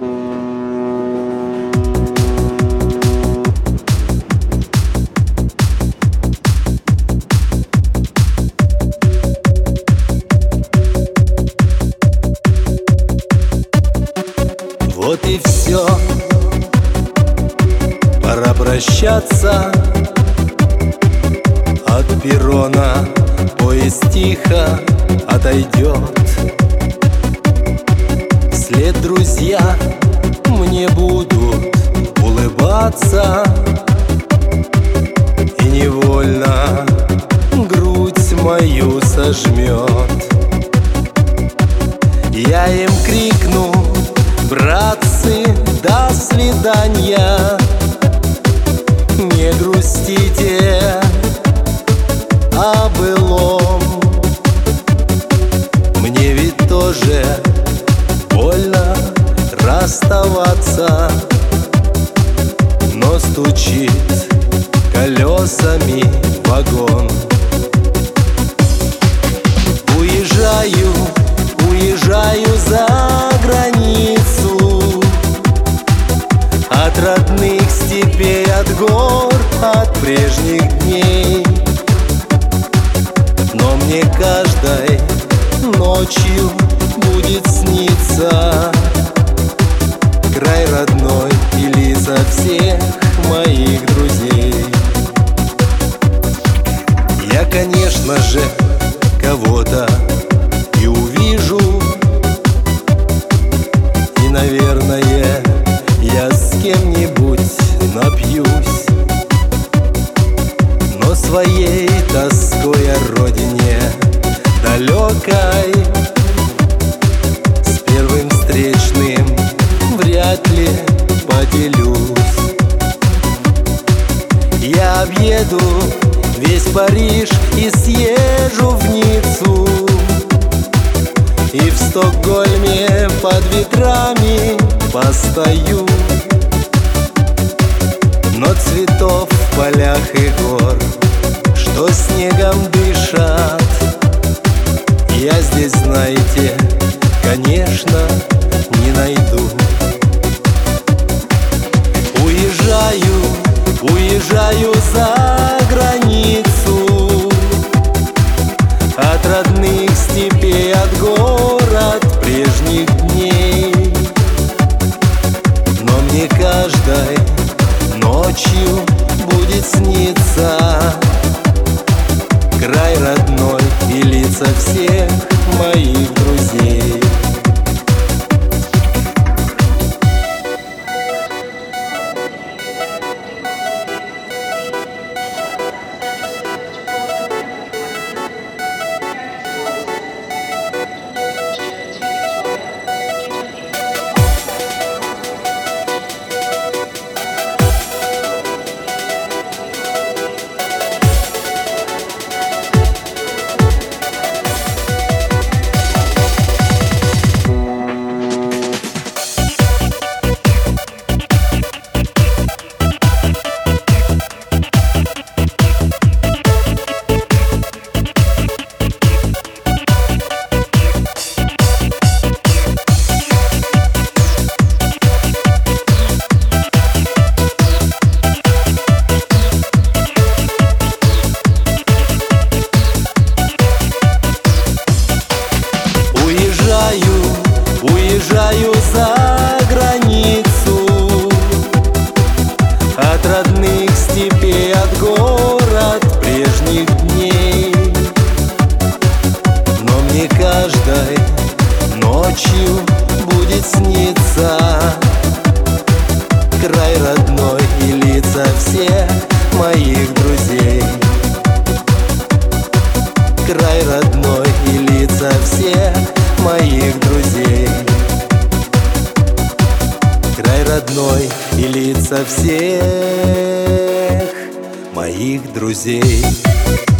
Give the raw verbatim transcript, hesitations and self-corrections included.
Вот и все, пора прощаться. От перрона поезд тихо отойдет. Вслед друзья мне будут улыбаться, и невольно грудь мою сожмет. Я им крикну: братцы, до свидания, не грустите о былом. Мне ведь тоже больно расставаться, но стучит колесами вагон. Уезжаю, уезжаю за границу, от родных степей, от гор, от прежних дней. Но мне каждой ночью будет сниться край родной и лица всех моих друзей. Я, конечно же, кого-то и увижу, и, наверное, я с кем-нибудь напьюсь, но своей тоской о родине далекой с первым встречным вряд ли поделюсь. Я объеду весь Париж и съезжу в Ниццу, и в Стокгольме под ветрами постою. Но цветов в полях и гор, что снегом дышат, я здесь, знаете, конечно, не найду. Уезжаю, уезжаю за границу, от родных степей, от гор, от прежних дней. Но мне каждой ночью будет сниться край родной и лица всех моих друзей. Уезжаю за границу, от родных степей, от гор, от прежних дней. Но мне каждой ночью будет сниться край родной и лица всех моих друзей. Край родной и лица всех моих друзей. Край родной и лица всех моих друзей.